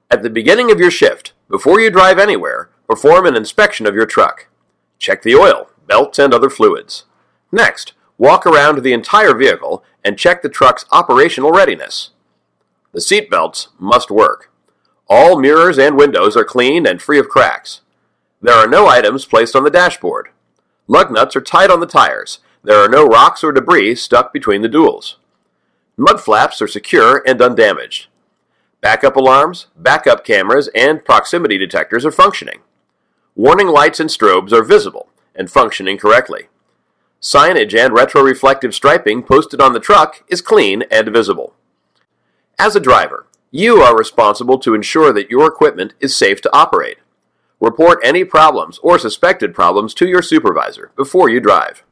At the beginning of your shift, before you drive anywhere, perform an inspection of your truck. Check the oil, belts, and other fluids. Next, walk around the entire vehicle and check the truck's operational readiness. The seat belts must work. All mirrors and windows are clean and free of cracks. There are no items placed on the dashboard. Lug nuts are tight on the tires. There are no rocks or debris stuck between the duals. Mud flaps are secure and undamaged. Backup alarms, backup cameras, and proximity detectors are functioning. Warning lights and strobes are visible and functioning correctly. Signage and retroreflective striping posted on the truck is clean and visible. As a driver, you are responsible to ensure that your equipment is safe to operate. Report any problems or suspected problems to your supervisor before you drive.